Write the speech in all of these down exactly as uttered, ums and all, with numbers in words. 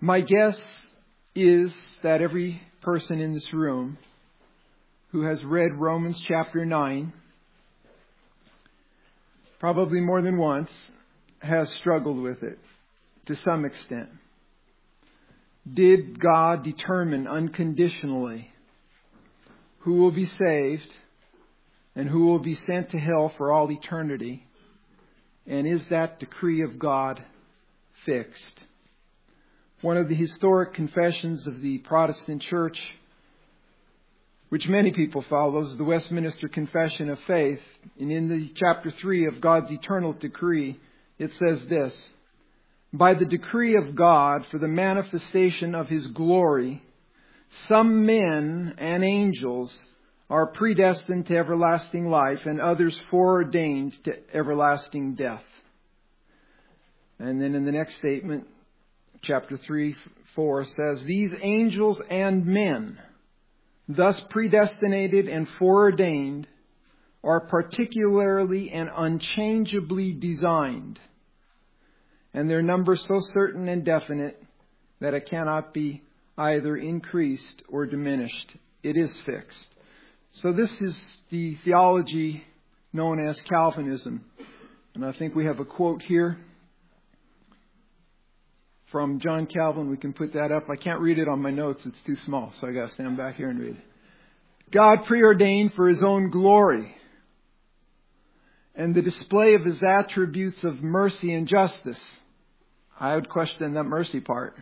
My guess is that every person in this room who has read Romans chapter nine, probably more than once, has struggled with it to some extent. Did God determine unconditionally who will be saved and who will be sent to hell for all eternity? And is that decree of God fixed? One of the historic confessions of the Protestant Church, which many people follow, is the Westminster Confession of Faith. And in the chapter three of God's eternal decree, it says this: by the decree of God for the manifestation of His glory, some men and angels are predestined to everlasting life, and others foreordained to everlasting death. And then in the next statement, chapter three, four says, these angels and men, thus predestinated and foreordained, are particularly and unchangeably designed, and their number so certain and definite that it cannot be either increased or diminished. It is fixed. So this is the theology known as Calvinism. And I think we have a quote here from John Calvin. We can put that up. I can't read it on my notes. It's too small, so I got to stand back here and read it. God preordained for His own glory and the display of His attributes of mercy and justice. I would question that mercy part.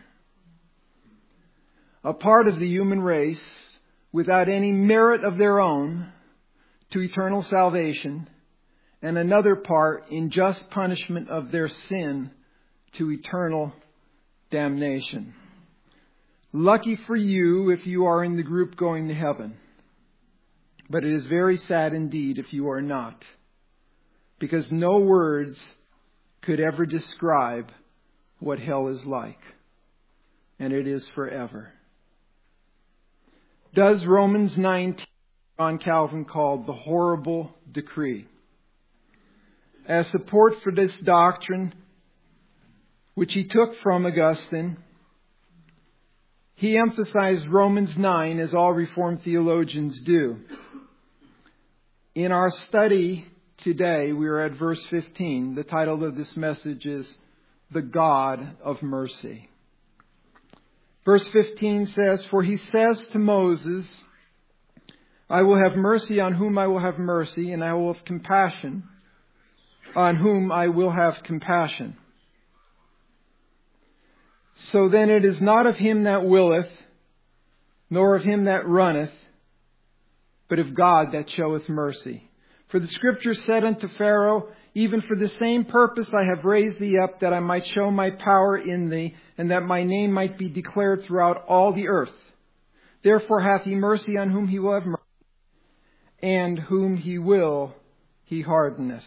A part of the human race without any merit of their own to eternal salvation, and another part in just punishment of their sin to eternal damnation. Lucky for you if you are in the group going to heaven. But it is very sad indeed if you are not. Because no words could ever describe what hell is like. And it is forever. Does Romans nine, John Calvin called the horrible decree? As support for this doctrine, which he took from Augustine, he emphasized Romans nine as all Reformed theologians do. In our study today, we are at verse fifteen. The title of this message is The God of Mercy. Verse fifteen says, for He says to Moses, I will have mercy on whom I will have mercy, and I will have compassion on whom I will have compassion. So then it is not of him that willeth, nor of him that runneth, but of God that showeth mercy. For the Scripture said unto Pharaoh, even for the same purpose I have raised thee up, that I might show my power in thee, and that my name might be declared throughout all the earth. Therefore hath He mercy on whom He will have mercy, and whom He will He hardeneth.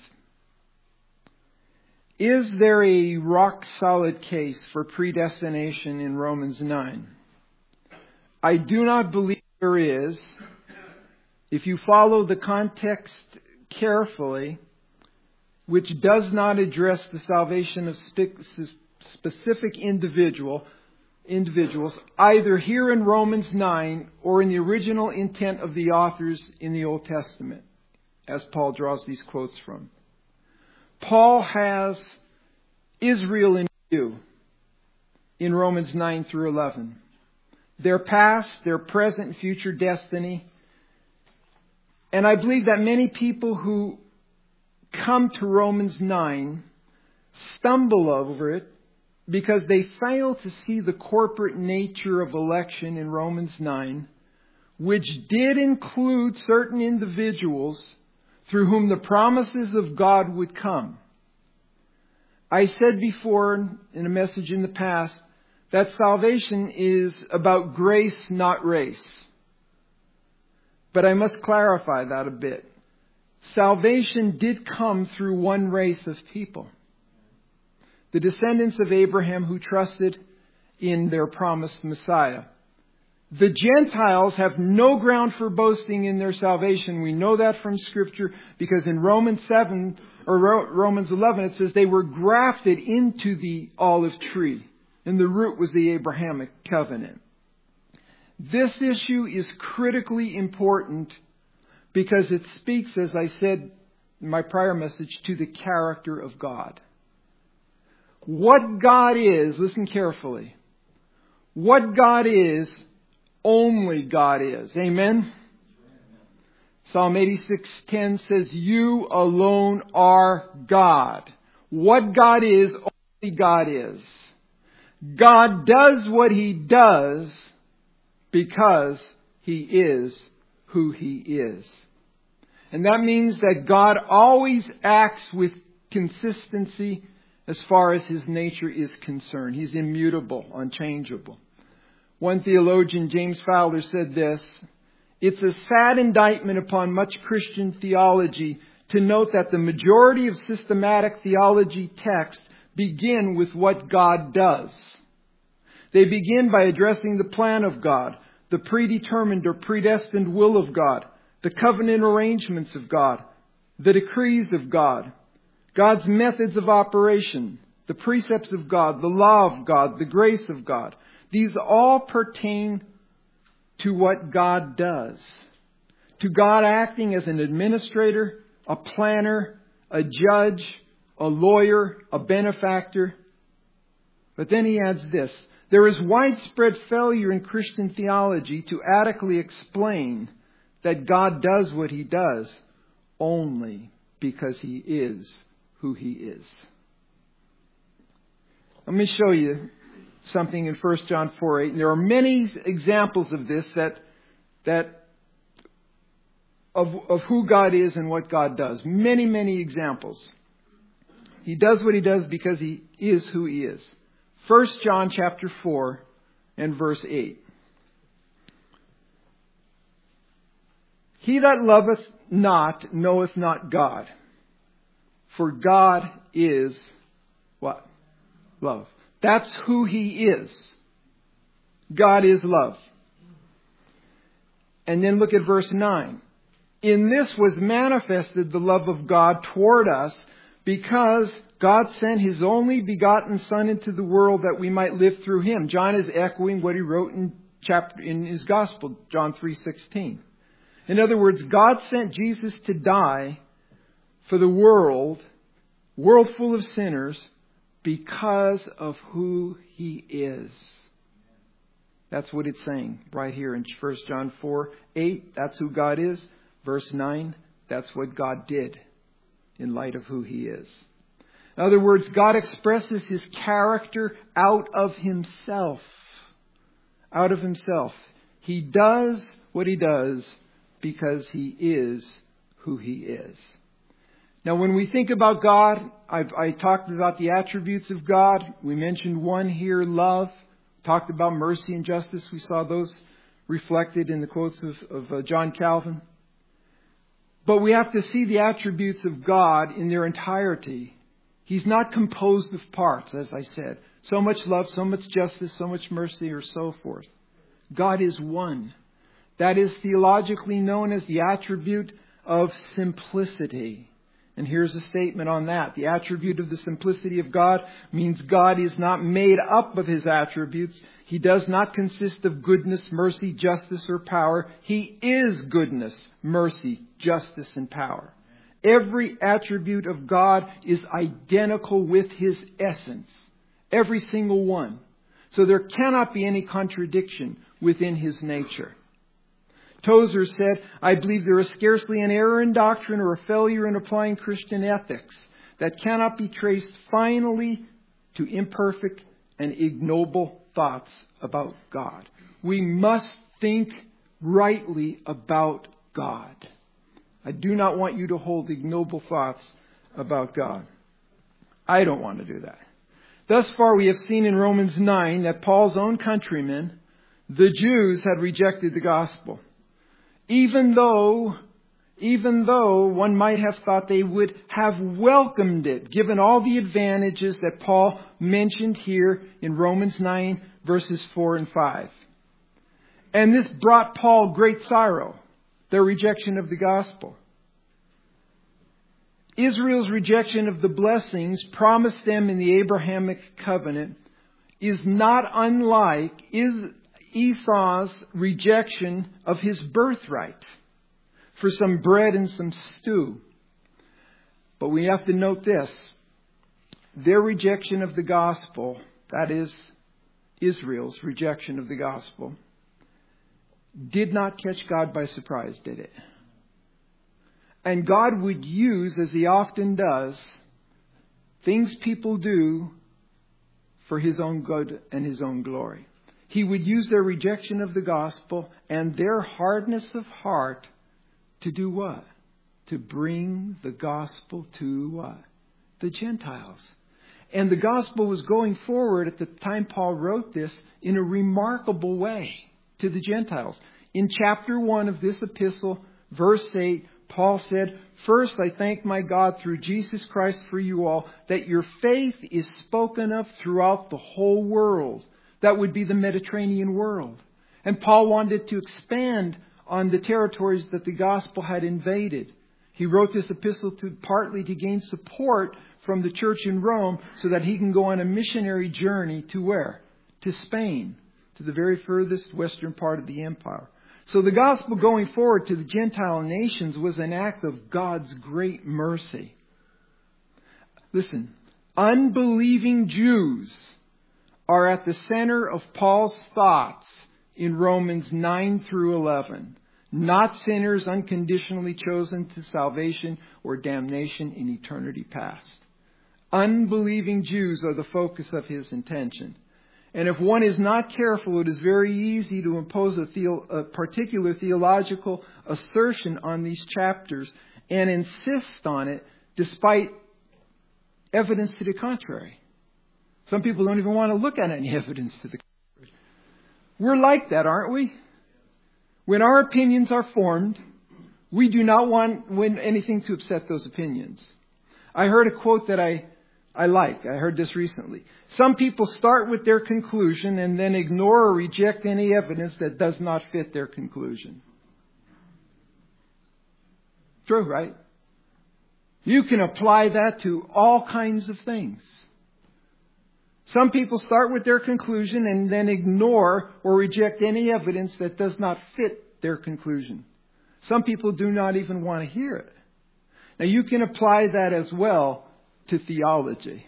Is there a rock-solid case for predestination in Romans nine? I do not believe there is. If you follow the context carefully, which does not address the salvation of specific individual individuals, either here in Romans nine or in the original intent of the authors in the Old Testament, as Paul draws these quotes from. Paul has Israel in view in Romans nine through eleven. Their past, their present, and future destiny. And I believe that many people who come to Romans nine stumble over it because they fail to see the corporate nature of election in Romans nine, which did include certain individuals through whom the promises of God would come. I said before in a message in the past that salvation is about grace, not race. But I must clarify that a bit. Salvation did come through one race of people. The descendants of Abraham who trusted in their promised Messiah. The Gentiles have no ground for boasting in their salvation. We know that from Scripture because in Romans seven or Romans eleven it says they were grafted into the olive tree. and the root was the Abrahamic covenant. This issue is critically important because it speaks, as I said in my prior message, to the character of God. What God is, listen carefully, what God is, only God is. Amen? Psalm eighty-six ten says, you alone are God. What God is, only God is. God does what He does because He is who He is. And that means that God always acts with consistency as far as His nature is concerned. He's immutable, unchangeable. One theologian, James Fowler, said this: it's a sad indictment upon much Christian theology to note that the majority of systematic theology texts begin with what God does. They begin by addressing the plan of God, the predetermined or predestined will of God, the covenant arrangements of God, the decrees of God, God's methods of operation, the precepts of God, the law of God, the grace of God. These all pertain to what God does, to God acting as an administrator, a planner, a judge, a lawyer, a benefactor. But then he adds this: there is widespread failure in Christian theology to adequately explain that God does what He does only because He is who He is. Let me show you something in First John four eight. And there are many examples of this that that of, of who God is and what God does. Many, many examples. He does what He does because He is who He is. First John chapter four and verse eight. He that loveth not knoweth not God, for God is what? Love. That's who He is. God is love. And then look at verse nine. In this was manifested the love of God toward us, because God sent His only begotten Son into the world that we might live through Him. John is echoing what he wrote in chapter in his Gospel, John three sixteen. In other words, God sent Jesus to die for the world, world full of sinners, because of who He is. That's what it's saying right here in First John four eight. That's who God is. Verse nine, that's what God did in light of who He is. In other words, God expresses His character out of Himself. Out of Himself. He does what He does because He is who He is. Now, when we think about God, I've, I talked about the attributes of God. We mentioned one here, love. Talked about mercy and justice. We saw those reflected in the quotes of, of uh, John Calvin. But we have to see the attributes of God in their entirety. He's not composed of parts, as I said. So much love, so much justice, so much mercy, or so forth. God is one. That is theologically known as the attribute of simplicity. And here's a statement on that. The attribute of the simplicity of God means God is not made up of His attributes. He does not consist of goodness, mercy, justice, or power. He is goodness, mercy, justice, and power. Every attribute of God is identical with His essence. Every single one. So there cannot be any contradiction within His nature. Tozer said, I believe there is scarcely an error in doctrine or a failure in applying Christian ethics that cannot be traced finally to imperfect and ignoble thoughts about God. We must think rightly about God. I do not want you to hold ignoble thoughts about God. I don't want to do that. Thus far we have seen in Romans nine that Paul's own countrymen, the Jews, had rejected the gospel. Even though, even though one might have thought they would have welcomed it, given all the advantages that Paul mentioned here in Romans nine, verses four and five. And this brought Paul great sorrow, their rejection of the gospel. Israel's rejection of the blessings promised them in the Abrahamic covenant is not unlike Esau's rejection of his birthright for some bread and some stew. But we have to note this. Their rejection of the gospel, that is Israel's rejection of the gospel, did not catch God by surprise, did it? And God would use, as He often does, things people do for His own good and His own glory. He would use their rejection of the gospel and their hardness of heart to do what? To bring the gospel to what? The Gentiles. And the gospel was going forward at the time Paul wrote this in a remarkable way to the Gentiles. In chapter one of this epistle, verse eight, Paul said, "First, I thank my God through Jesus Christ for you all, that your faith is spoken of throughout the whole world." That would be the Mediterranean world. And Paul wanted to expand on the territories that the gospel had invaded. He wrote this epistle to partly to gain support from the church in Rome so that he can go on a missionary journey to where? To Spain, to the very furthest western part of the empire. So the gospel going forward to the Gentile nations was an act of God's great mercy. Listen, unbelieving Jews are at the center of Paul's thoughts in Romans nine through eleven. Not sinners unconditionally chosen to salvation or damnation in eternity past. Unbelieving Jews are the focus of his intention. And if one is not careful, it is very easy to impose a, theo- a particular theological assertion on these chapters and insist on it despite evidence to the contrary. Some people don't even want to look at any evidence to the contrary. We're like that, aren't we? When our opinions are formed, we do not want anything to upset those opinions. I heard a quote that I I like. I heard this recently. Some people start with their conclusion and then ignore or reject any evidence that does not fit their conclusion. True, right? You can apply that to all kinds of things. Some people start with their conclusion and then ignore or reject any evidence that does not fit their conclusion. Some people do not even want to hear it. Now you can apply that as well to theology.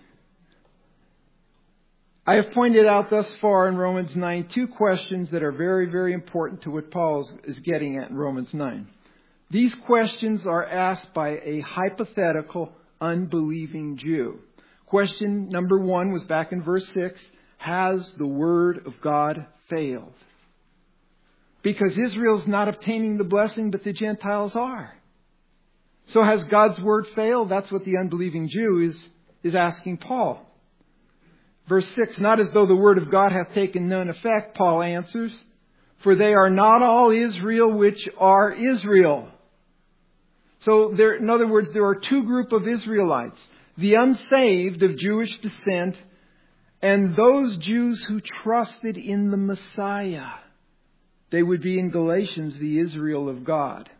I have pointed out thus far in Romans nine two questions that are very, very important to what Paul is getting at in Romans nine. These questions are asked by a hypothetical, unbelieving Jew. Question number one was back in verse six. Has the word of God failed? Because Israel's not obtaining the blessing, but the Gentiles are. So has God's word failed? That's what the unbelieving Jew is, is asking Paul. Verse six, not as though the word of God hath taken none effect, Paul answers, for they are not all Israel which are Israel. So there, in other words, there are two groups of Israelites, the unsaved of Jewish descent and those Jews who trusted in the Messiah. They would be in Galatians, the Israel of God.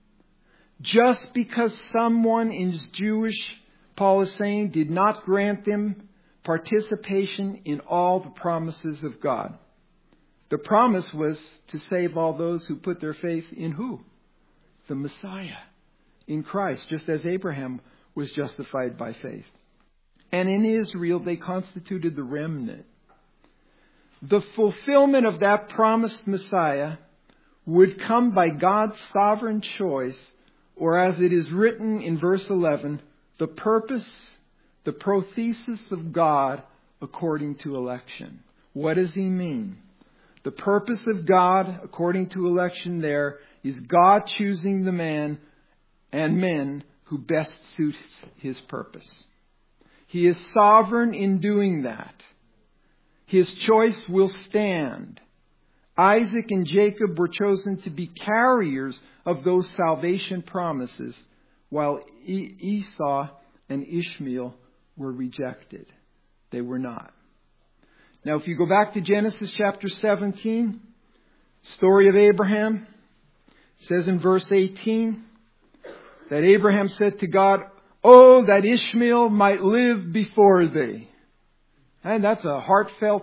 Just because someone is Jewish, Paul is saying, did not grant them participation in all the promises of God. The promise was to save all those who put their faith in who? The Messiah. In Christ, just as Abraham was justified by faith. And in Israel, they constituted the remnant. The fulfillment of that promised Messiah would come by God's sovereign choice, or as it is written in verse eleven, the purpose, the prothesis of God according to election. What does he mean? The purpose of God according to election there is God choosing the man and men who best suits his purpose. He is sovereign in doing that. His choice will stand. Isaac and Jacob were chosen to be carriers of those salvation promises, while Esau and Ishmael were rejected. They were not. Now, if you go back to Genesis chapter seventeen, story of Abraham, it says in verse eighteen that Abraham said to God, "Oh, that Ishmael might live before thee." And that's a heartfelt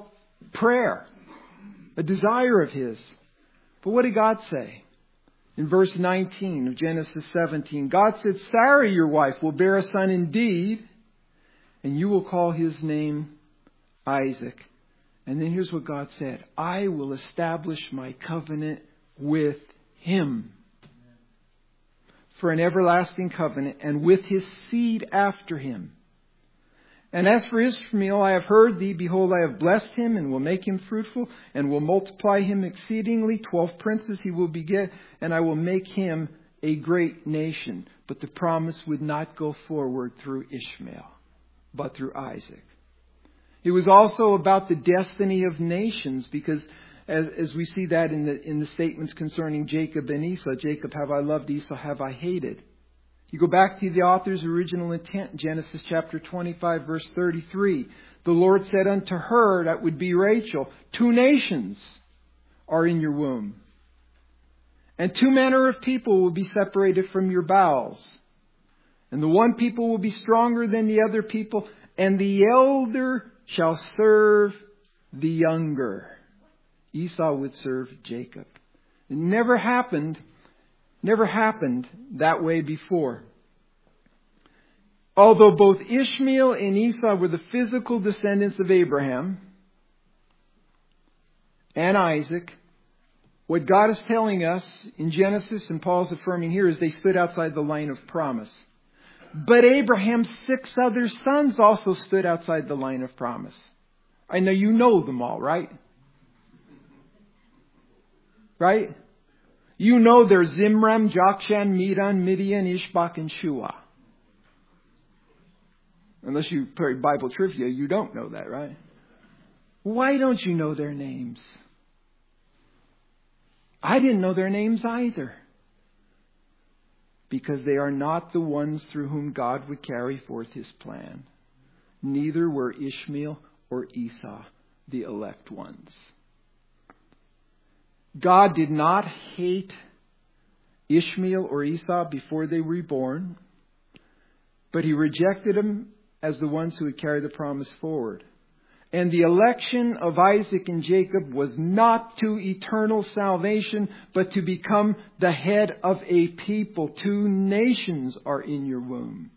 prayer, a desire of his. But what did God say? In verse nineteen of Genesis seventeen, God said, Sarah, your wife, will bear a son indeed, and you will call his name Isaac. And then here's what God said. I will establish my covenant with him for an everlasting covenant, and with his seed after him. And as for Ishmael, I have heard thee. Behold, I have blessed him, and will make him fruitful, and will multiply him exceedingly. Twelve princes he will beget, and I will make him a great nation. But the promise would not go forward through Ishmael, but through Isaac. It was also about the destiny of nations, because as, as we see that in the in the statements concerning Jacob and Esau, Jacob have I loved, Esau have I hated. You go back to the author's original intent, Genesis chapter twenty-five, verse thirty-three. The Lord said unto her, that would be Rachel, two nations are in your womb, and two manner of people will be separated from your bowels. And the one people will be stronger than the other people, and the elder shall serve the younger. Esau would serve Jacob. It never happened, never happened that way before. Although both Ishmael and Esau were the physical descendants of Abraham and Isaac, what God is telling us in Genesis, and Paul's affirming here, is they stood outside the line of promise. But Abraham's six other sons also stood outside the line of promise. I know you know them all, right? Right? You know they're Zimram, Jokshan, Medan, Midian, Ishbak, and Shua. Unless you play Bible trivia, you don't know that, right? Why don't you know their names? I didn't know their names either. Because they are not the ones through whom God would carry forth his plan. Neither were Ishmael or Esau the elect ones. God did not hate Ishmael or Esau before they were born, but he rejected them as the ones who would carry the promise forward. And the election of Isaac and Jacob was not to eternal salvation, but to become the head of a people. Two nations are in your womb.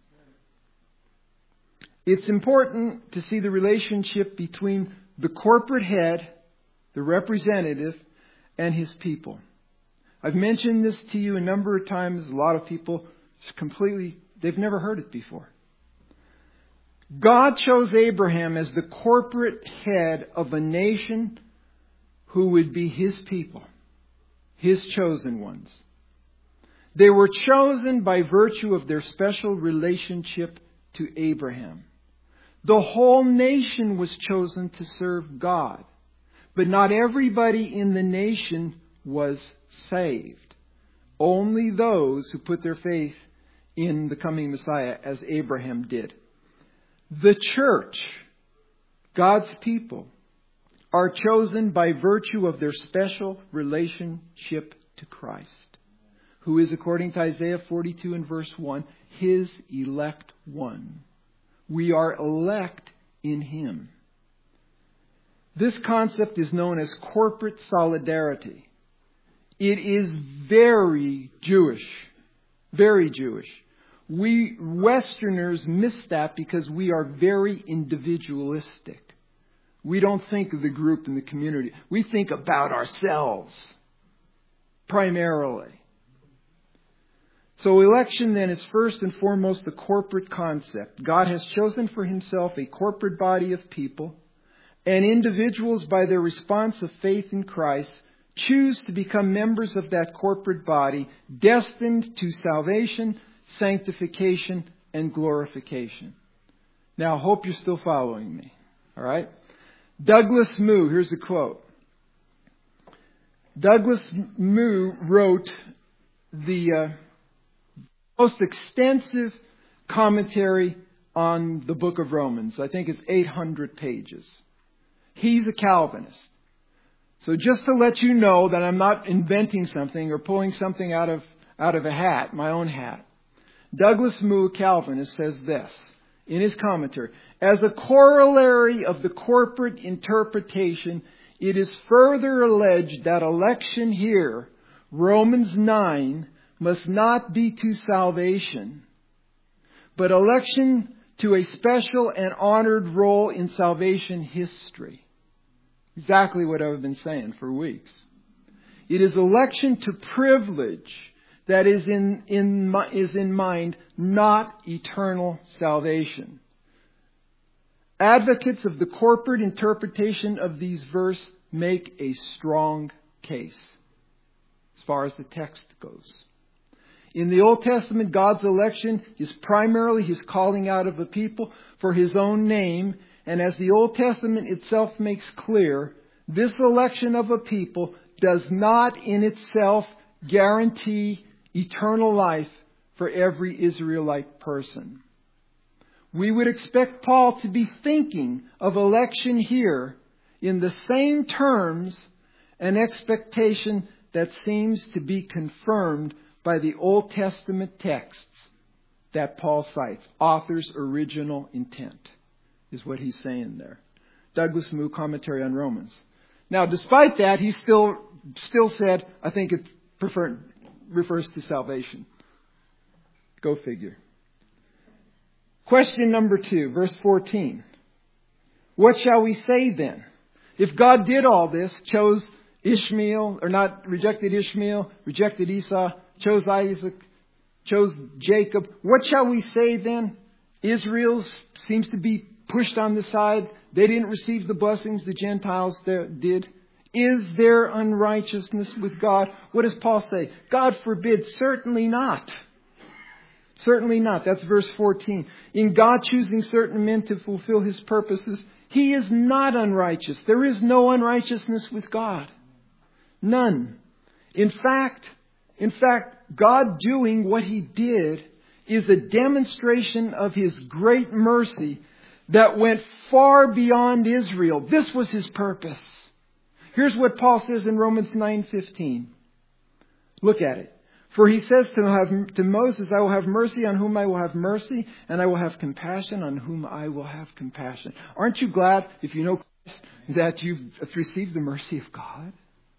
It's important to see the relationship between the corporate head, the representative, and his people. I've mentioned this to you a number of times. A lot of people just completely, they've never heard it before. God chose Abraham as the corporate head of a nation who would be his people, his chosen ones. They were chosen by virtue of their special relationship to Abraham. The whole nation was chosen to serve God, but not everybody in the nation was saved. Only those who put their faith in the coming Messiah, as Abraham did. The church, God's people, are chosen by virtue of their special relationship to Christ, who is, according to Isaiah forty-two and verse one, his elect one. We are elect in him. This concept is known as corporate solidarity. It is very Jewish, very Jewish. We Westerners miss that because we are very individualistic. We don't think of the group and the community. We think about ourselves primarily. So election then is first and foremost the corporate concept. God has chosen for himself a corporate body of people, and individuals, by their response of faith in Christ, choose to become members of that corporate body, destined to salvation, sanctification, and glorification. Now, I hope you're still following me. All right? Douglas Moo, here's a quote. Douglas Moo wrote the uh, most extensive commentary on the book of Romans. I think it's eight hundred pages. He's a Calvinist. So just to let you know that I'm not inventing something or pulling something out of, out of a hat, my own hat. Douglas Moo, Calvinist, says this. in his commentary, as a corollary of the corporate interpretation, it is further alleged that election here, Romans nine, must not be to salvation, but election to a special and honored role in salvation history. Exactly what I've been saying for weeks. It is election to privilege that is in, in, is in mind, not eternal salvation. Advocates of the corporate interpretation of these verses make a strong case as far as the text goes. In the Old Testament, God's election is primarily His calling out of a people for His own name. And as the Old Testament itself makes clear, this election of a people does not in itself guarantee eternal life for every Israelite person. We would expect Paul to be thinking of election here in the same terms, an expectation that seems to be confirmed by the Old Testament texts that Paul cites. Author's original intent is what he's saying there. Douglas Moo, Commentary on Romans. Now, despite that, he still still said, I think it prefer, refers to salvation. Go figure. Question number two, verse fourteen. What shall we say then? If God did all this, chose Ishmael, or not rejected Ishmael, rejected Esau, chose Isaac, chose Jacob, what shall we say then? Israel seems to be pushed on the side. They didn't receive the blessings the Gentiles did. Is there unrighteousness with God? What does Paul say? God forbid, certainly not. Certainly not. That's verse fourteen. In God choosing certain men to fulfill His purposes, He is not unrighteous. There is no unrighteousness with God. None. In fact, in fact, God doing what He did is a demonstration of His great mercy that went far beyond Israel. This was His purpose. Here's what Paul says in Romans nine fifteen. Look at it. For he says to, to Moses, I will have mercy on whom I will have mercy, and I will have compassion on whom I will have compassion. Aren't you glad, if you know Christ, that you've received the mercy of God?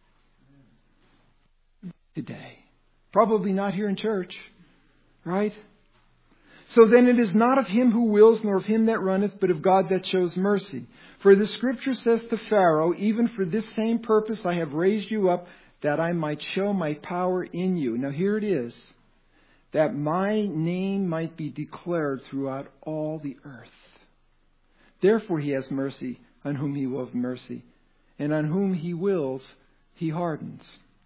Today. Probably not here in church. Right? So then it is not of him who wills, nor of him that runneth, but of God that shows mercy. For the Scripture says to Pharaoh, even for this same purpose I have raised you up, that I might show my power in you. Now here it is. That my name might be declared throughout all the earth. Therefore He has mercy on whom He will have mercy, and on whom He wills, He hardens.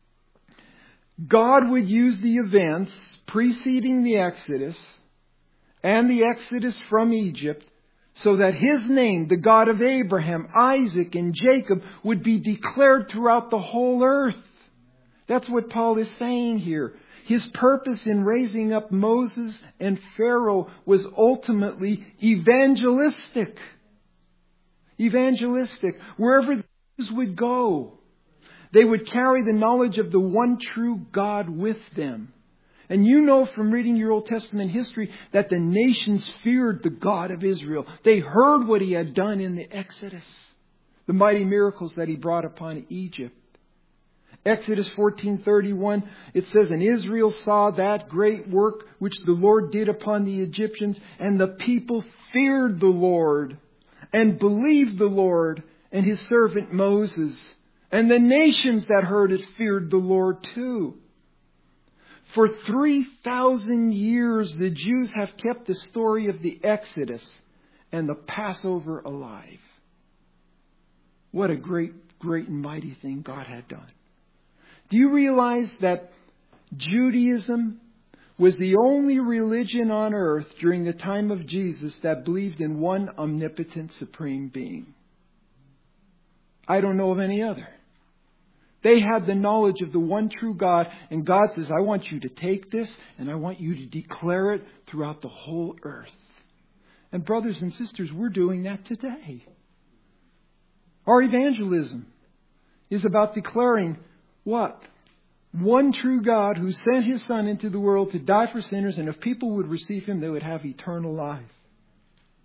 God would use the events preceding the Exodus and the Exodus from Egypt so that His name, the God of Abraham, Isaac, and Jacob, would be declared throughout the whole earth. That's what Paul is saying here. His purpose in raising up Moses and Pharaoh was ultimately evangelistic. Evangelistic. Wherever the Jews would go, they would carry the knowledge of the one true God with them. And you know from reading your Old Testament history that the nations feared the God of Israel. They heard what He had done in the Exodus, the mighty miracles that He brought upon Egypt. Exodus fourteen thirty-one, it says, and Israel saw that great work which the Lord did upon the Egyptians, and the people feared the Lord and believed the Lord and His servant Moses. And the nations that heard it feared the Lord too. For three thousand years the Jews have kept the story of the Exodus and the Passover alive. What a great, great and mighty thing God had done. Do you realize that Judaism was the only religion on earth during the time of Jesus that believed in one omnipotent supreme being? I don't know of any other. They had the knowledge of the one true God, and God says, I want you to take this and I want you to declare it throughout the whole earth. And brothers and sisters, we're doing that today. Our evangelism is about declaring what? One true God who sent His Son into the world to die for sinners, and if people would receive Him, they would have eternal life.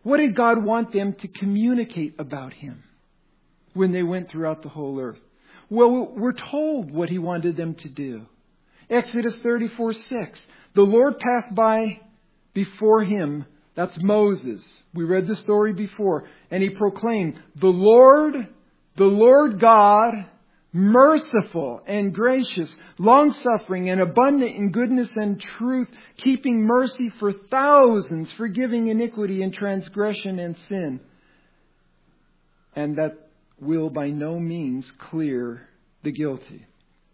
What did God want them to communicate about Him when they went throughout the whole earth? Well, we're told what He wanted them to do. Exodus thirty-four six. The Lord passed by before him. That's Moses. We read the story before. And he proclaimed, the Lord, the Lord God, merciful and gracious, long-suffering and abundant in goodness and truth, keeping mercy for thousands, forgiving iniquity and transgression and sin. And that will by no means clear the guilty.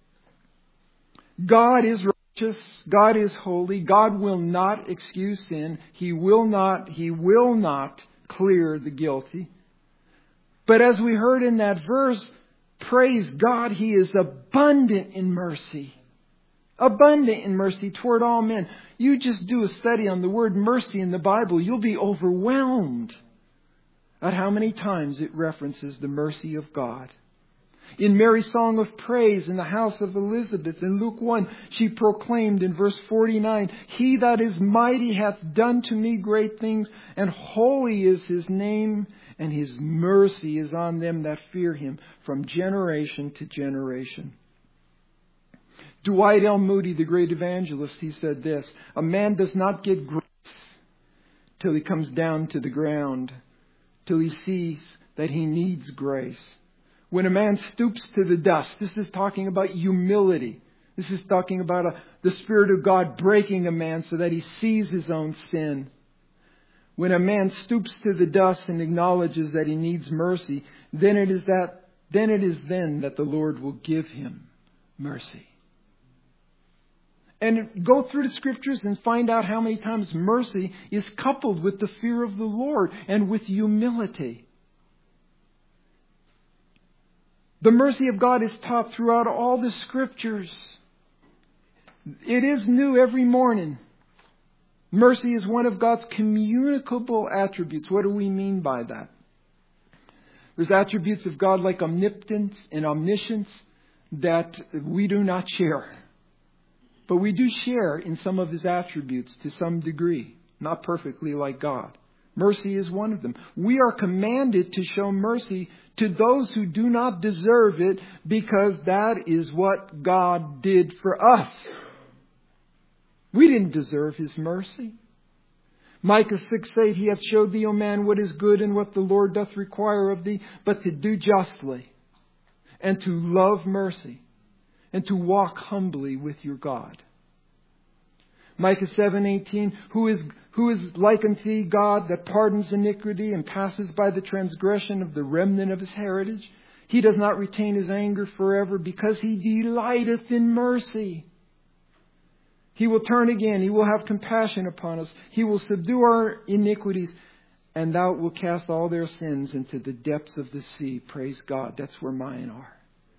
God is righteous. God is holy. God will not excuse sin. He will not, He will not clear the guilty. But as we heard in that verse, praise God, He is abundant in mercy. Abundant in mercy toward all men. You just do a study on the word mercy in the Bible, you'll be overwhelmed at how many times it references the mercy of God. In Mary's song of praise in the house of Elizabeth in Luke one, she proclaimed in verse forty-nine, He that is mighty hath done to me great things, and holy is His name, and His mercy is on them that fear Him from generation to generation. Dwight L. Moody, the great evangelist, he said this, a man does not get grace till he comes down to the ground, till he sees that he needs grace. When a man stoops to the dust, this is talking about humility. This is talking about a, the Spirit of God breaking a man so that he sees his own sin. When a man stoops to the dust and acknowledges that he needs mercy, then it is that then it is then that the Lord will give him mercy. And go through the Scriptures and find out how many times mercy is coupled with the fear of the Lord and with humility. The mercy of God is taught throughout all the Scriptures. It is new every morning. Mercy is one of God's communicable attributes. What do we mean by that? There's attributes of God like omnipotence and omniscience that we do not share. But we do share in some of His attributes to some degree. Not perfectly like God. Mercy is one of them. We are commanded to show mercy to those who do not deserve it, because that is what God did for us. We didn't deserve His mercy. Micah six eight, He hath showed thee, O man, what is good and what the Lord doth require of thee, but to do justly, and to love mercy, and to walk humbly with your God. Micah seven eighteen, who is who is like unto thee, God, that pardons iniquity and passes by the transgression of the remnant of His heritage? He does not retain His anger forever, because He delighteth in mercy. He will turn again. He will have compassion upon us. He will subdue our iniquities, and thou wilt cast all their sins into the depths of the sea. Praise God. That's where mine are.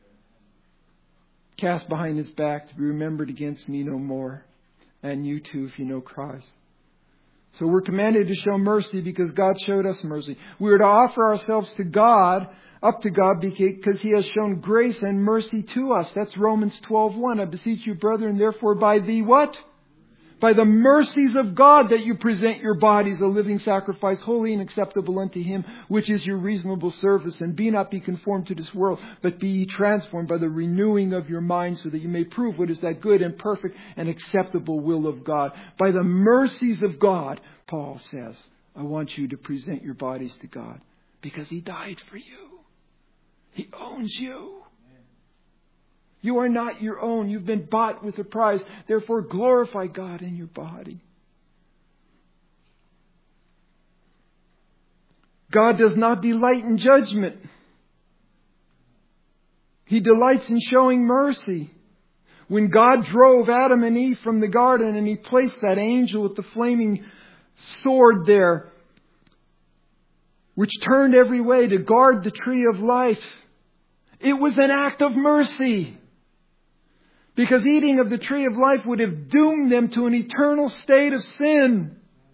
Cast behind His back to be remembered against me no more. And you too, if you know Christ. So we're commanded to show mercy because God showed us mercy. We are to offer ourselves to God, up to God, because He has shown grace and mercy to us. That's Romans twelve one. I beseech you, brethren, therefore by the what? By the mercies of God, that you present your bodies a living sacrifice, holy and acceptable unto Him, which is your reasonable service. And be not be conformed to this world, but be ye transformed by the renewing of your mind, so that you may prove what is that good and perfect and acceptable will of God. By the mercies of God, Paul says, I want you to present your bodies to God, because He died for you. He owns you. You are not your own. You've been bought with a price. Therefore, glorify God in your body. God does not delight in judgment. He delights in showing mercy. When God drove Adam and Eve from the garden and He placed that angel with the flaming sword there, which turned every way to guard the tree of life, it was an act of mercy. Because eating of the tree of life would have doomed them to an eternal state of sin.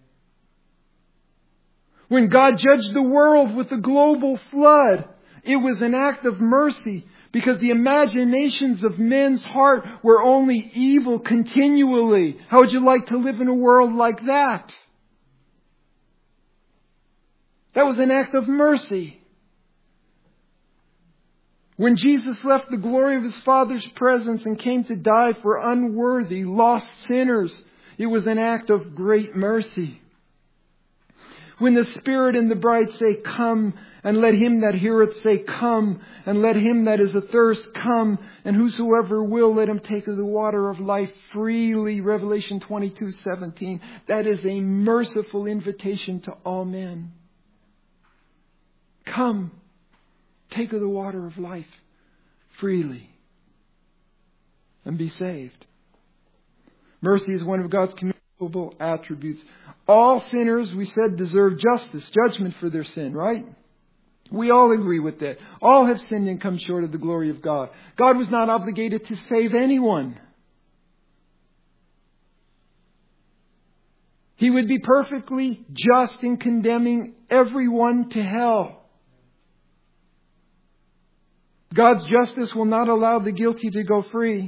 When God judged the world with the global flood, it was an act of mercy, because the imaginations of men's heart were only evil continually. How would you like to live in a world like that? That was an act of mercy. When Jesus left the glory of His Father's presence and came to die for unworthy, lost sinners, it was an act of great mercy. When the Spirit and the bride say, "Come," and let him that heareth say, "Come," and let him that is athirst come, and whosoever will, let him take of the water of life freely. Revelation twenty-two seventeen. That is a merciful invitation to all men. Come, take of the water of life freely and be saved. Mercy is one of God's communicable attributes. All sinners, we said, deserve justice, judgment for their sin, right? We all agree with that. All have sinned and come short of the glory of God. God was not obligated to save anyone. He would be perfectly just in condemning everyone to hell. God's justice will not allow the guilty to go free.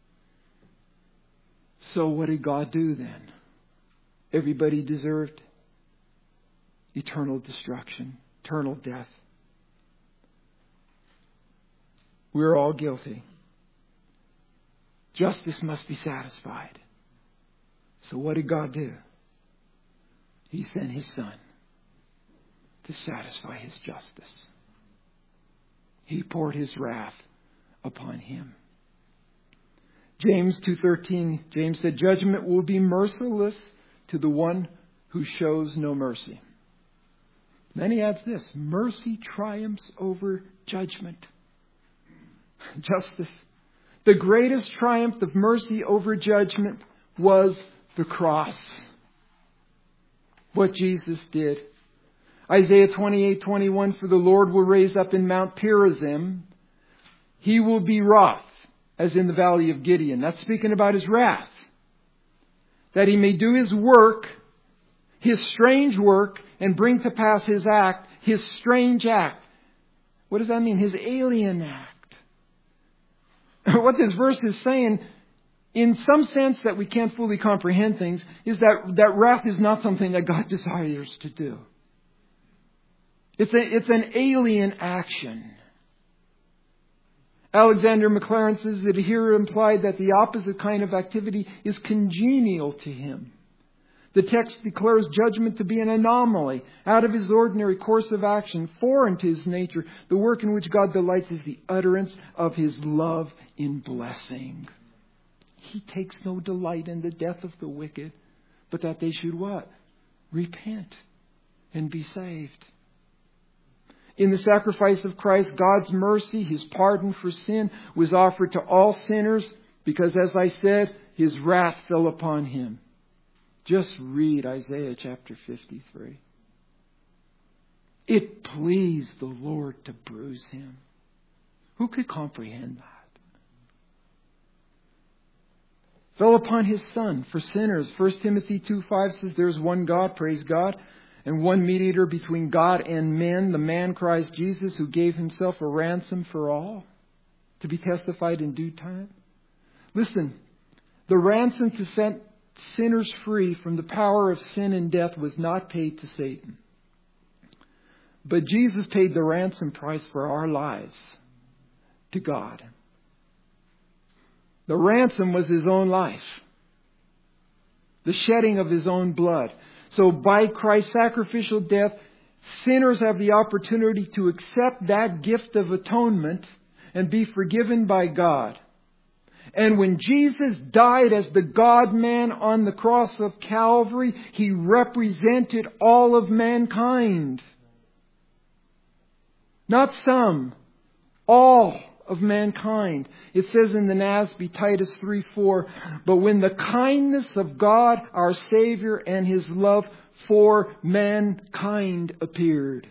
So what did God do then? Everybody deserved eternal destruction, eternal death. We're all guilty. Justice must be satisfied. So what did God do? He sent His Son to satisfy His justice. He poured His wrath upon Him. James two thirteen, James said, "Judgment will be merciless to the one who shows no mercy." Then he adds this: mercy triumphs over judgment. Justice. The greatest triumph of mercy over judgment was the cross. What Jesus did. Isaiah twenty-eight twenty-one, "For the Lord will raise up in Mount Perazim. He will be wroth, as in the valley of Gideon." That's speaking about His wrath. That He may do His work, His strange work, and bring to pass His act, His strange act. What does that mean? His alien act. What this verse is saying, in some sense that we can't fully comprehend things, is that, that wrath is not something that God desires to do. It's, a, it's an alien action. Alexander Maclaren says that here implied that the opposite kind of activity is congenial to Him. The text declares judgment to be an anomaly, out of His ordinary course of action, foreign to His nature. The work in which God delights is the utterance of His love in blessing. He takes no delight in the death of the wicked, but that they should what? Repent and be saved. In the sacrifice of Christ, God's mercy, His pardon for sin, was offered to all sinners because, as I said, His wrath fell upon Him. Just read Isaiah chapter fifty-three. It pleased the Lord to bruise Him. Who could comprehend that? Fell upon His Son for sinners. First Timothy two five says there's one God, praise God, and one mediator between God and men, the man Christ Jesus, who gave Himself a ransom for all, to be testified in due time. Listen, the ransom to set sinners free from the power of sin and death was not paid to Satan. But Jesus paid the ransom price for our lives to God. The ransom was His own life, the shedding of His own blood. So by Christ's sacrificial death, sinners have the opportunity to accept that gift of atonement and be forgiven by God. And when Jesus died as the God-man on the cross of Calvary, He represented all of mankind. Not some, all of mankind. It says in the N A S B, Titus three four, "But when the kindness of God, our Savior, and His love for mankind appeared."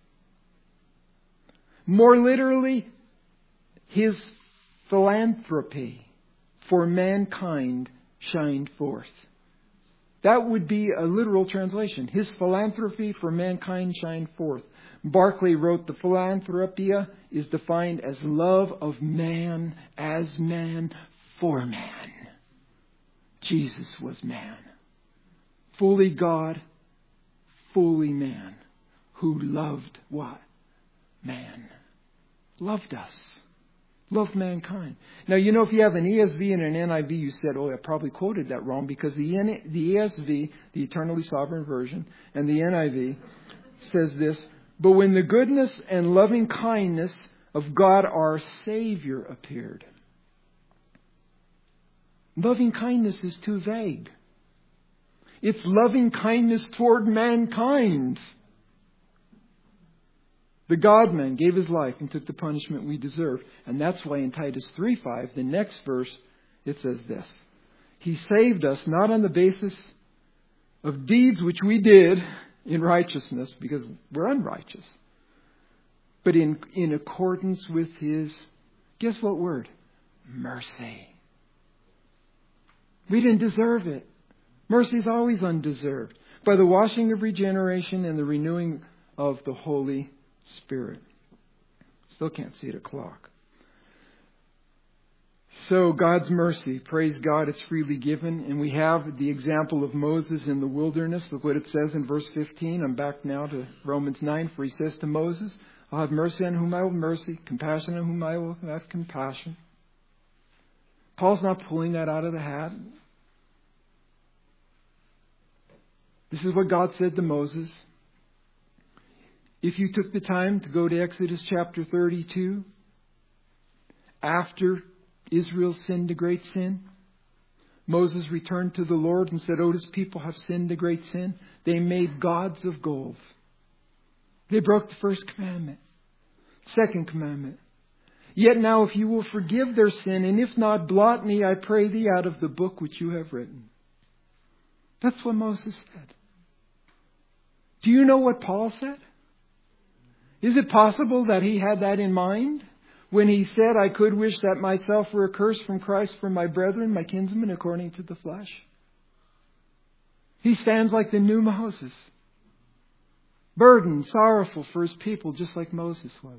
More literally, His philanthropy for mankind shined forth. That would be a literal translation. His philanthropy for mankind shined forth. Barclay wrote, "The philanthropia is defined as love of man as man for man." Jesus was man. Fully God, fully man. who loved what? Man. Loved us. Loved mankind. Now, you know, if you have an E S V and an N I V, you said, oh, I probably quoted that wrong, because the, N- the E S V, the Eternally Sovereign Version, and the N I V says this, but when the goodness and loving kindness of God our Savior appeared. Loving kindness is too vague. It's loving kindness toward mankind. The God-man gave His life and took the punishment we deserve. And that's why in Titus three five, the next verse, it says this. He saved us not on the basis of deeds which we did in righteousness, because we're unrighteous, but in, in accordance with His, guess what word? Mercy. We didn't deserve it. Mercy is always undeserved. By the washing of regeneration and the renewing of the Holy Spirit. Still can't see the clock. So God's mercy, praise God, it's freely given. And we have the example of Moses in the wilderness. Look what it says in verse fifteen. I'm back now to Romans nine, for he says to Moses, I'll have mercy on whom I will have mercy, compassion on whom I will have compassion. Paul's not pulling that out of the hat. This is what God said to Moses. If you took the time to go to Exodus chapter thirty-two, after Israel sinned a great sin, Moses returned to the Lord and said, oh, this people have sinned a great sin. They made gods of gold. They broke the first commandment. Second commandment. Yet now if you will forgive their sin, and if not, blot me, I pray thee, out of the book which you have written. That's what Moses said. Do you know what Paul said? Is it possible that he had that in mind when he said, I could wish that myself were accursed from Christ for my brethren, my kinsmen, according to the flesh? He stands like the new Moses, burdened, sorrowful for his people, just like Moses was.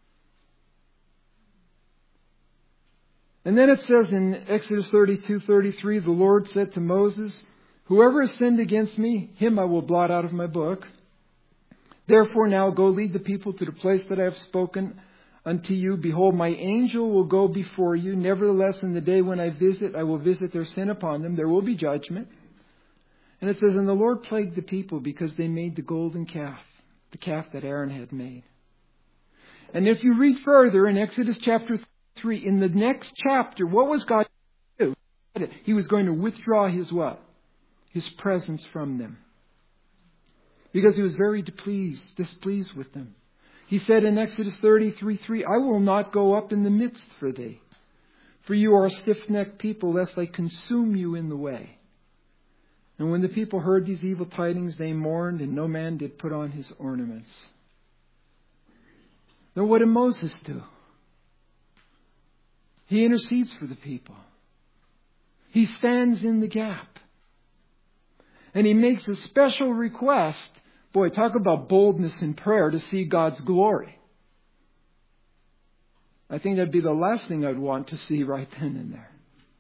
And then it says in Exodus thirty-two thirty-three, the Lord said to Moses, whoever has sinned against me, him I will blot out of my book. Therefore now go lead the people to the place that I have spoken unto you. Behold, my angel will go before you. Nevertheless, in the day when I visit, I will visit their sin upon them. There will be judgment. And it says, and the Lord plagued the people because they made the golden calf, the calf that Aaron had made. And if you read further in Exodus chapter three, in the next chapter, what was God going to do? He was going to withdraw His what? His presence from them. Because He was very displeased, displeased with them. He said in Exodus thirty-three three, I will not go up in the midst for thee, for you are a stiff-necked people, lest I consume you in the way. And when the people heard these evil tidings, they mourned, and no man did put on his ornaments. Then what did Moses do? He intercedes for the people. He stands in the gap. And he makes a special request. Boy, talk about boldness in prayer, to see God's glory. I think that'd be the last thing I'd want to see right then and there.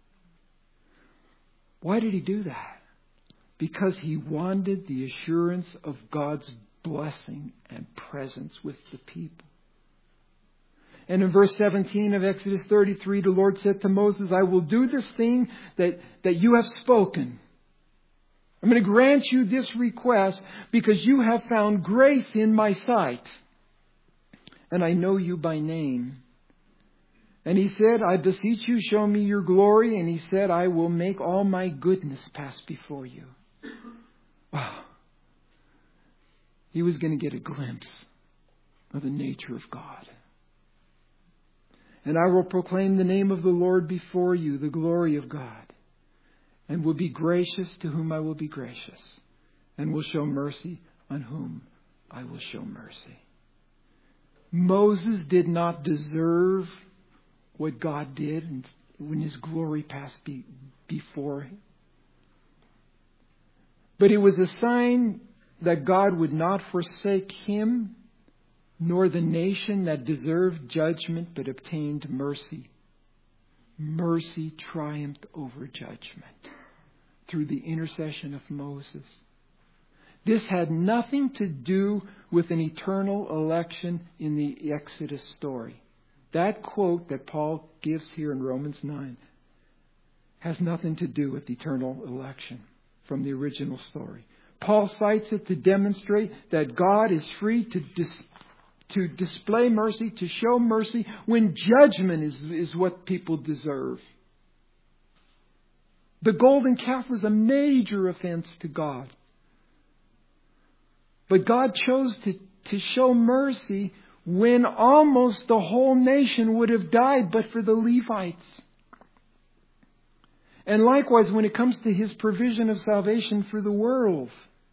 Why did he do that? Because he wanted the assurance of God's blessing and presence with the people. And in verse seventeen of Exodus thirty-three, the Lord said to Moses, I will do this thing that, that you have spoken. I'm going to grant you this request because you have found grace in my sight. And I know you by name. And he said, I beseech you, show me your glory. And he said, I will make all my goodness pass before you. Wow. He was going to get a glimpse of the nature of God. And I will proclaim the name of the Lord before you, the glory of God. And will be gracious to whom I will be gracious. And will show mercy on whom I will show mercy. Moses did not deserve what God did when His glory passed be, before him. But it was a sign that God would not forsake him, nor the nation that deserved judgment but obtained mercy. Mercy triumphed over judgment through the intercession of Moses. This had nothing to do with an eternal election in the Exodus story. That quote that Paul gives here in Romans nine has nothing to do with eternal election from the original story. Paul cites it to demonstrate that God is free to dis- to display mercy, to show mercy when judgment is, is what people deserve. The golden calf was a major offense to God. But God chose to, to show mercy when almost the whole nation would have died but for the Levites. And likewise, when it comes to His provision of salvation for the world,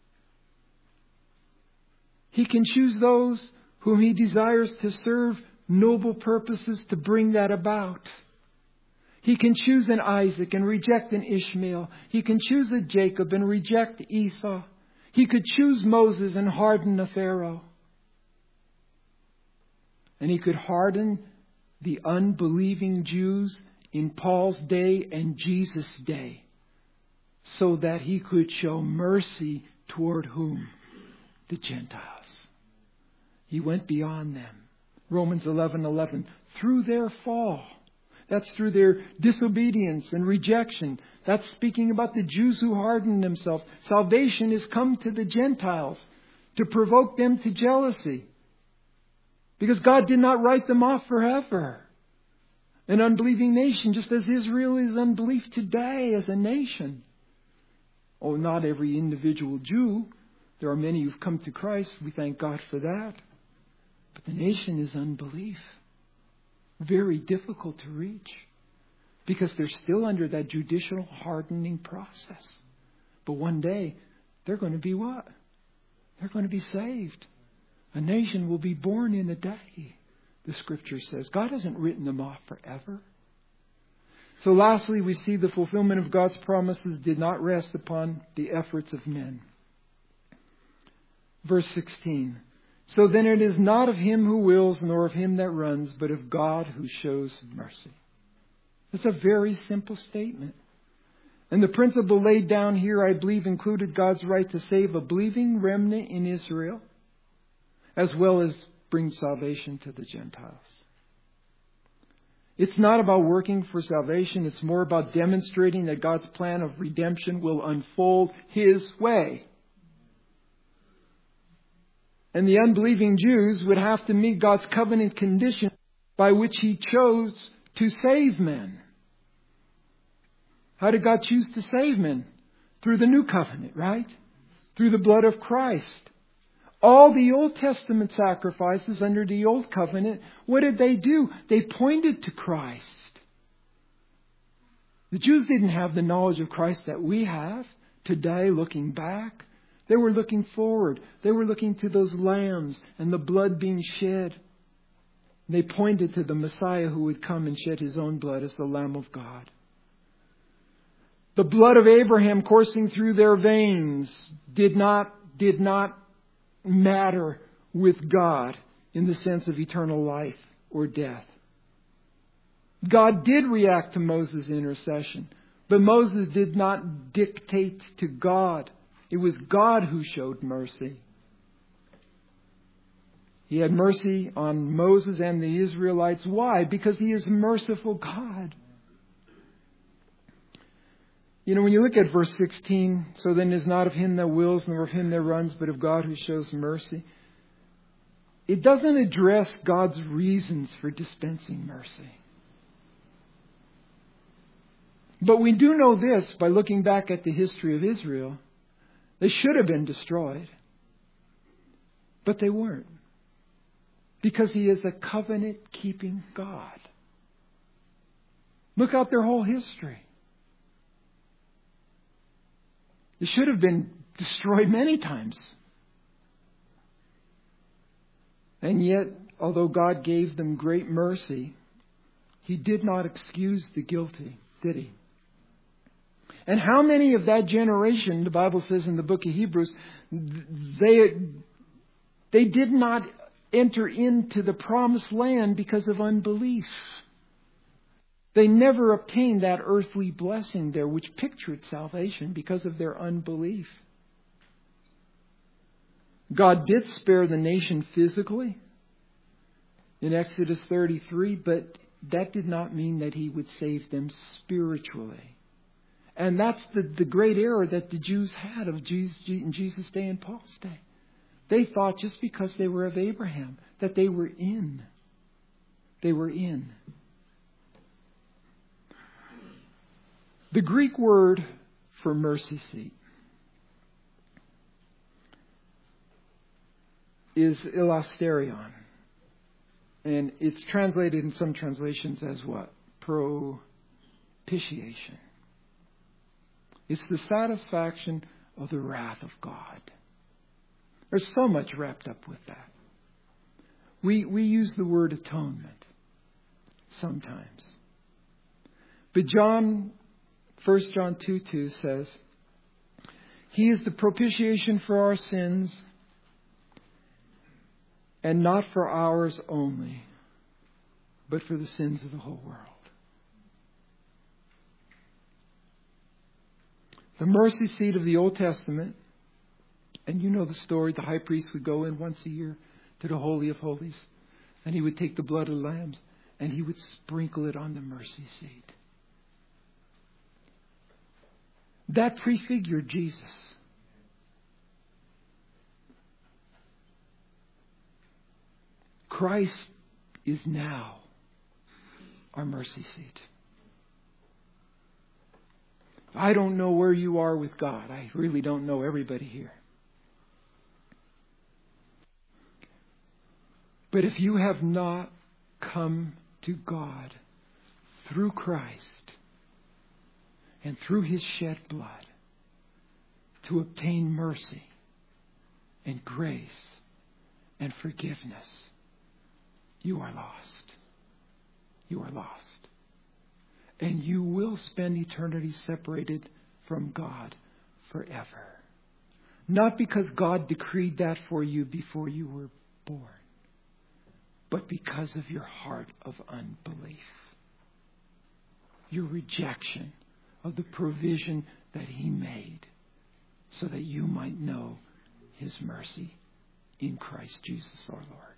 He can choose those whom He desires to serve noble purposes to bring that about. He can choose an Isaac and reject an Ishmael. He can choose a Jacob and reject Esau. He could choose Moses and harden a Pharaoh. And He could harden the unbelieving Jews in Paul's day and Jesus' day, so that He could show mercy toward whom? The Gentiles. He went beyond them. Romans eleven eleven. Through their fall. That's through their disobedience and rejection. That's speaking about the Jews who hardened themselves. Salvation has come to the Gentiles to provoke them to jealousy. Because God did not write them off forever. An unbelieving nation, just as Israel is unbelief today as a nation. Oh, not every individual Jew. There are many who've come to Christ. We thank God for that. But the nation is unbelief. Very difficult to reach. Because they're still under that judicial hardening process. But one day, they're going to be what? They're going to be saved. A nation will be born in a day, the Scripture says. God hasn't written them off forever. So lastly, we see the fulfillment of God's promises did not rest upon the efforts of men. Verse sixteen. So then it is not of him who wills, nor of him that runs, but of God who shows mercy. It's a very simple statement. And the principle laid down here, I believe, included God's right to save a believing remnant in Israel, as well as bring salvation to the Gentiles. It's not about working for salvation. It's more about demonstrating that God's plan of redemption will unfold His way. And the unbelieving Jews would have to meet God's covenant condition by which He chose to save men. How did God choose to save men? Through the new covenant, right? Through the blood of Christ. All the Old Testament sacrifices under the Old Covenant, what did they do? They pointed to Christ. The Jews didn't have the knowledge of Christ that we have today looking back. They were looking forward. They were looking to those lambs and the blood being shed. They pointed to the Messiah who would come and shed His own blood as the Lamb of God. The blood of Abraham coursing through their veins did not, did not matter with God in the sense of eternal life or death. God did react to Moses' intercession, but Moses did not dictate to God. It was God who showed mercy. He had mercy on Moses and the Israelites. Why? Because He is merciful God. You know, when you look at verse sixteen, so then it is not of him that wills, nor of him that runs, but of God who shows mercy. It doesn't address God's reasons for dispensing mercy. But we do know this by looking back at the history of Israel. They should have been destroyed. But they weren't. Because He is a covenant-keeping God. Look out their whole history. They should have been destroyed many times. And yet, although God gave them great mercy, He did not excuse the guilty, did He? And how many of that generation, the Bible says in the book of Hebrews, they, they did not enter into the promised land because of unbelief. They never obtained that earthly blessing there, which pictured salvation because of their unbelief. God did spare the nation physically in Exodus thirty-three, but that did not mean that He would save them spiritually. And that's the, the great error that the Jews had of Jesus, in Jesus' day and Paul's day. They thought just because they were of Abraham that they were in. They were in. The Greek word for mercy seat is elasterion. And it's translated in some translations as what? Propitiation. It's the satisfaction of the wrath of God. There's so much wrapped up with that. We we use the word atonement sometimes. But John, First John two two says, He is the propitiation for our sins, and not for ours only, but for the sins of the whole world. The mercy seat of the Old Testament, and you know the story, the high priest would go in once a year to the Holy of Holies, and he would take the blood of lambs, and he would sprinkle it on the mercy seat. That prefigured Jesus. Christ is now our mercy seat. I don't know where you are with God. I really don't know everybody here. But if you have not come to God through Christ and through His shed blood to obtain mercy and grace and forgiveness, you are lost. You are lost. And you will spend eternity separated from God forever. Not because God decreed that for you before you were born, but because of your heart of unbelief. Your rejection of the provision that He made so that you might know His mercy in Christ Jesus our Lord.